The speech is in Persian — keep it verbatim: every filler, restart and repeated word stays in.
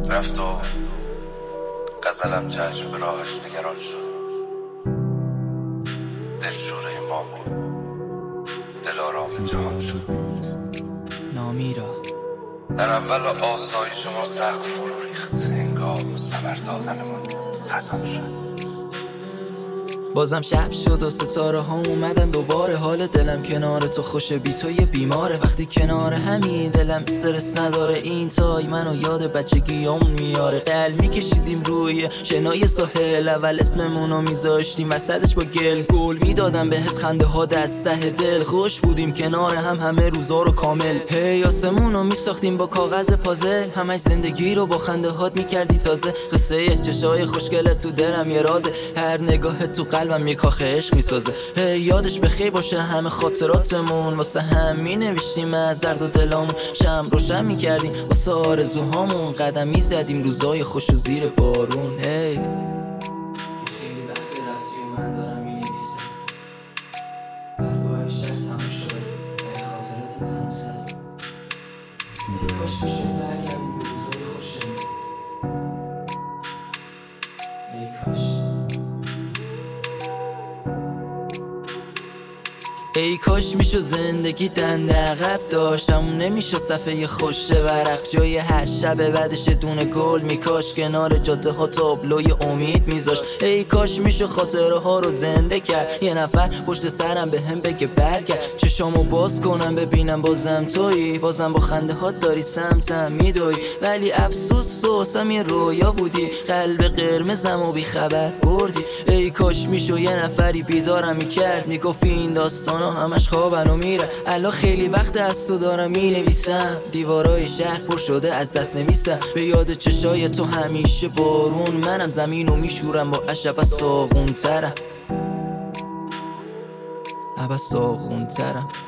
رفت و غزلم چشم به راهش نگران شد. دلشوره ما بود، دل آرام جهان شد. نامیرا در اول آسایش ما سقف فرو ریخت، هنگام ثمر دادنمان خزان شد. بازم شب شد و ستاره ها اومدن دوباره. حال دلم کنار تو خوشه، بی تو یه بیماره. وقتی کنار همین دلم استرس نداره. این تای منو یاد بچگیامون میاره. قلب میکشیدیم روی شنای ساحل، اول اسممونو میذاشتیم وسطش با گل. گل میدادم بهت خنده ها دست ته دل. خوش بودیم کنار هم همه روزا رو کامل. هی آسمونو میساختیم با کاغذ پازل، همش زندگی رو با خنده هات میکردی تازه. قصه چشای خوشگلت تو دلم یه رازه، هر نگاه تو قلبم یه کاخ عشق میسازه. هی یادش بخیر باشه همه خاطراتمون، واسه هم مینوشتیم از درد و دلامون. شم روشن میکردیم واسه آرزوهامون، قدم میزدیم روزای خوش و زیر بارون. هی خیلی وقت رفتی و من دارم مینویسم، برگاه شهر تموم شده، هی خاطرات هنوز هست. کاش بشه برگردیم به روزای خوشمون. ای کاش ای کاش میشو زندگی دنده عقب داشتم، نمیشو صفحه خوش ورق جای هر شب بعدش دونه گل میکاش. کنار جاده ها تابلوی امید میذاش. ای کاش میشو خاطره ها رو زنده کرد، یه نفر پشت سرم به هم بگه برگرد. چشامو باز کنم ببینم بازم تویی، بازم با خنده ها داری سمتم میدوی. ولی افسوس واسم یه رویا بودی، قلب قرمزم و بی خبر بردی. ای کاش میشو یه نفری بیدارم میکرد، میگفت این داستان همش خوابن و میره. الان خیلی وقت از تو دارم مینویسم، دیوارای شهر پر شده از دست نمیستم. به یاد چشای تو همیشه بارون، منم زمینو میشورم با عشق از ساغون ترم، عباس داغون ترم.